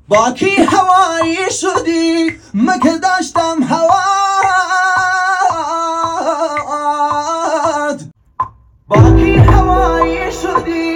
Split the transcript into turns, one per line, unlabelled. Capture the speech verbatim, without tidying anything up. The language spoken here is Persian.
با کی هوایی شدی من که داشتم هوات، با کی هوایی شدی